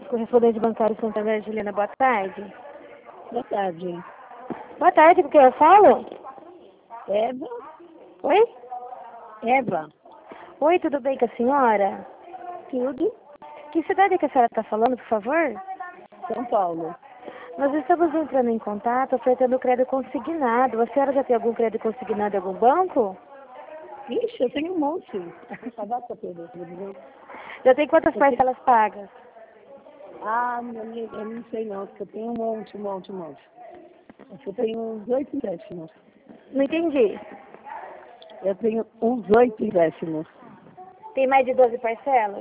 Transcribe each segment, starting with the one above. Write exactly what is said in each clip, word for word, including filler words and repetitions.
Correspondente bancário Santander, Juliana, boa tarde. Boa tarde. Boa tarde, porque eu falo? Eva? Oi? Eva? Oi, tudo bem com a senhora? Tudo? Que cidade que a senhora está falando, por favor? São Paulo. Nós estamos entrando em contato ofertando crédito consignado. A senhora já tem algum crédito consignado em algum banco? Ixi, eu tenho um monte. Acabar com a perda, viu? Já tem quantas Eu parcelas pagas? Ah, eu, eu não sei não, porque eu tenho um monte, um monte, um monte. Eu tenho uns oito empréstimos. Não entendi. Eu tenho uns oito empréstimos. Tem mais de doze parcelas?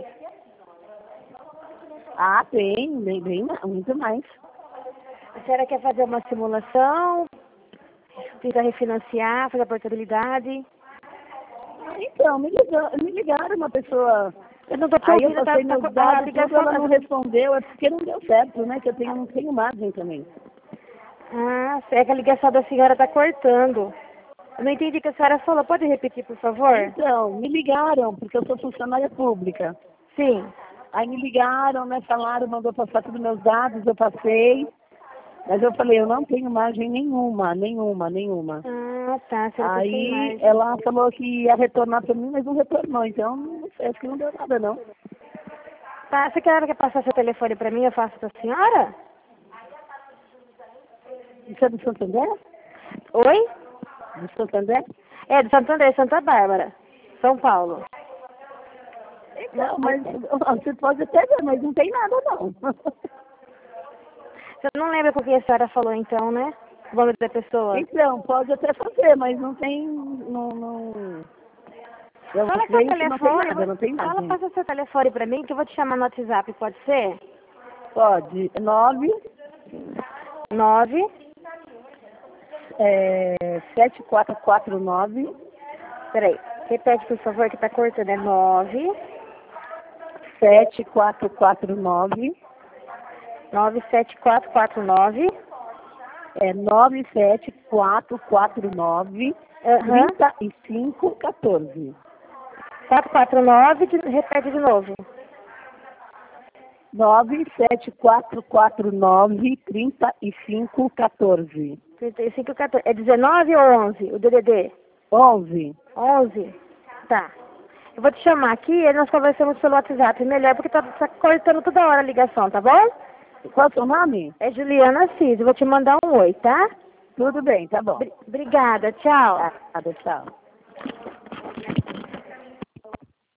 Ah, tem, bem, bem, muito mais. A senhora quer fazer uma simulação? Tentar refinanciar, fazer a portabilidade? Então, me ligaram, me ligaram uma pessoa. Eu não tô te Aí eu ouvindo, tá, passei tá, meus a dados, tudo, ligação... ela não respondeu, é porque não deu certo, né? Que eu tenho, não tenho margem também. Ah, é que a ligação da senhora está cortando. Eu não entendi o que a senhora falou. Pode repetir, por favor? Então, me ligaram, porque eu sou funcionária pública. Sim. Aí me ligaram, né, falaram, mandou passar todos os meus dados, eu passei. Mas eu falei, eu não tenho margem nenhuma, nenhuma, nenhuma. Ah, tá. A senhora tá sem Aí margem. ela falou que ia retornar para mim, mas não retornou. Então, não sei, acho que não deu nada, não. Tá, você quer, quer passar seu telefone para mim? Eu faço para a senhora? Isso é do Santander? Oi? Do Santander? É, de Santander, Santa Bárbara, São Paulo. Então, mas você pode até ver, mas não tem nada, não. Você não lembra com quem a senhora falou, então, né? O nome da pessoa? Então, pode até fazer, mas não tem... Não, não... Eu Fala seu vejo que não tem telefone. nada, não tem Fala, nada. passa seu telefone para mim que eu vou te chamar no WhatsApp, pode ser? Pode. Nove... Nove. É, sete quatro quatro nove... Peraí, repete, por favor, que tá cortando. É nove. sete quatro quatro nove... Nove sete quatro quatro nove. É nove sete quatro quatro nove... Aham. trinta e cinco quatorze. quatro quatro nove, de- repete de novo. nove sete quatro quatro nove, trinta e cinco quatorze. trinta e cinco, quatorze. É dezenove ou onze? O D D D? onze. onze? Tá. Eu vou te chamar aqui e nós conversamos pelo WhatsApp. Melhor porque tá, tá cortando toda hora a ligação, tá bom? Qual é o seu nome? É Juliana Assis. Eu vou te mandar um oi, tá? Tudo bem, tá bom. Bri- Obrigada. Tchau. Tá, tchau.